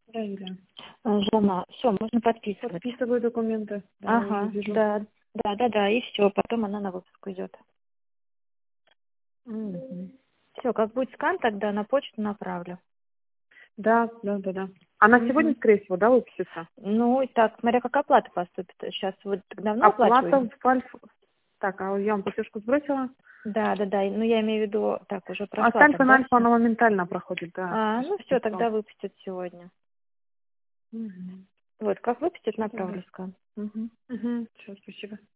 Да, Юля. Жена, все, можно подписывать. Подписываю документы. Да, Ага, уже вижу. да, и все, потом она на выпуск идет. Мгм. Все, как будет скан, тогда на почту направлю. Да. Она сегодня, Мгм. скорее всего, да, выпишется? Ну, и так, смотря как оплата поступит. Сейчас вы давно Оплата оплачиваете? в Альфа. Так, а я вам платежку сбросила. Да, ну я имею в виду, так, уже А с прошла Альфа на тогда Альфа все. она моментально проходит, да. Ну все, тогда выпустят сегодня. Угу. Вот, как выпустят, Все, направлю скан. Мгм. Угу. Все, спасибо.